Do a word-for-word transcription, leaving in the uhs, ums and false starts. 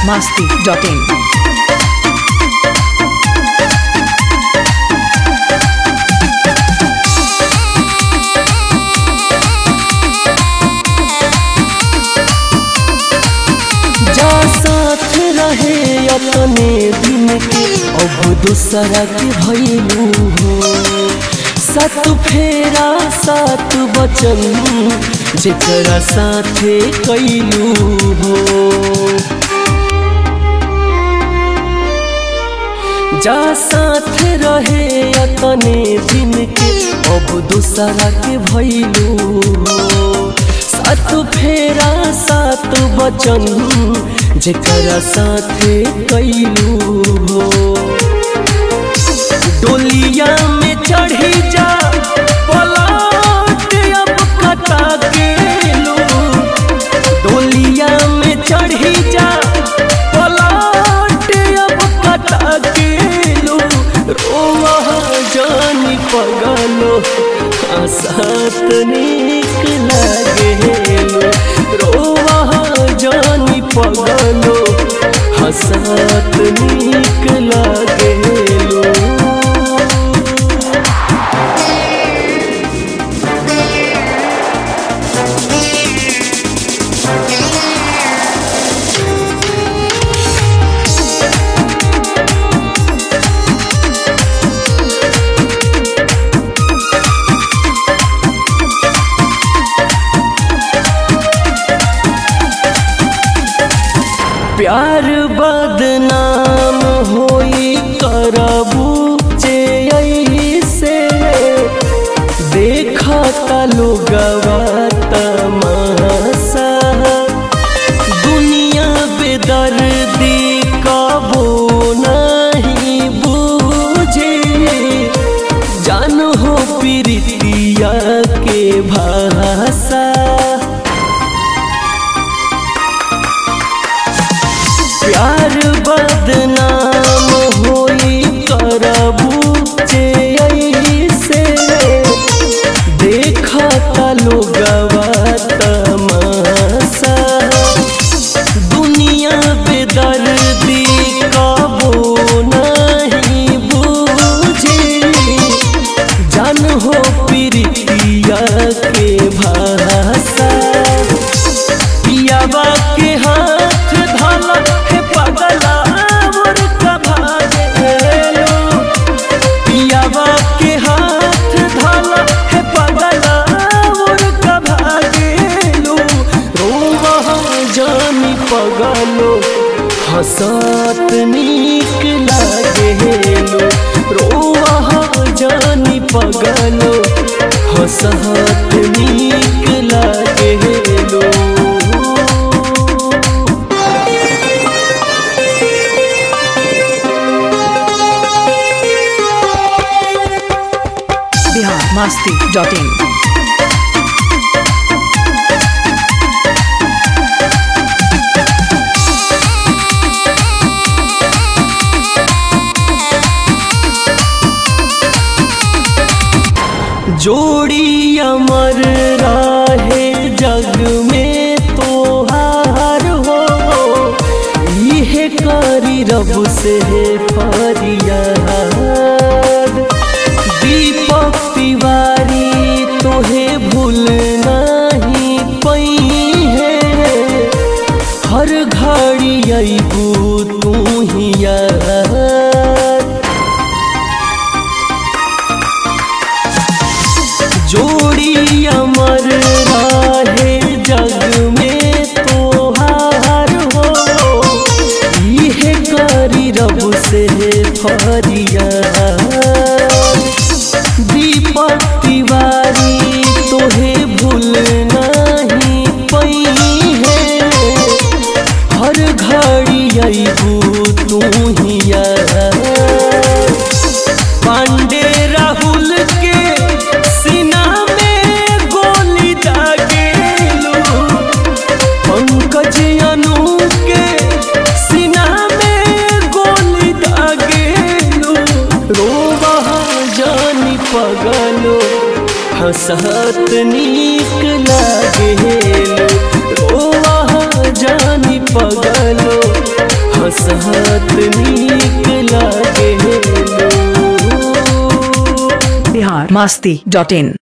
masti dot in. जा साथ रहे अपने दिन के अब दूसरा के भइलू हो। सात फेरा सात वचन जेकरा साथे कैलू हो। जा साथ रहे अपने दिन के अब दूसरा के भइलू हो। सात फेरा सात वचन जेकरा साथे कैलू हो। डोलिया में चढ़ी जा पलट अब कटा के लो। डोलिया में चढ़ी जा पलट अब कटा के लो। रोवा जानी पगलो साथ निक लागेलो। रोवा जानी पगलो हसात निक लागेलो। प्यार बदनाम होई करबू जे ऐसे। देखता लोगवा तमाशा दुनिया बेदर्दी कबो नहीं बूझे। जान हो प्रीतिया के भाषा। प्यार बदनाम होई करबू जे ऐसे। देखता लोगवा तमाशा दुनिया बेदर्दी कबो नहीं बूझे। जान हो प्रीतिया के भाषा। पियावा के हाथ धाला है पगला और कभागेलो। पियावा के हाथ धाला है पगला और कभागेलो। रोवा जानी पगलो हंसत निक लागेलो। रोवा जानी पगलो हंसत निक लागेलो। masti dot in. जोड़ी अमर राहे जग में तोहार हो। यह करी रब से फरियाद। दीपक तिवारी तोहे भूल नहीं पई है। हर घड़ी अबू तू ही याद। जोड़ी अमर राहे जग में तोहार हो। यह करी रब से फरियाद। दीपक तिवारी तोहे भूल नहीं पई है। हर घड़ी अबू तू ही याद। पांडे राहुल के सीना में गोली दागेलो। पंकज अनु के सीना में गोली दागेलो। रोवा जानी पगलो हंसत निक लागेलो। रोवा जानी पगलो नीक लागे। बिहार मस्ती डॉट इन।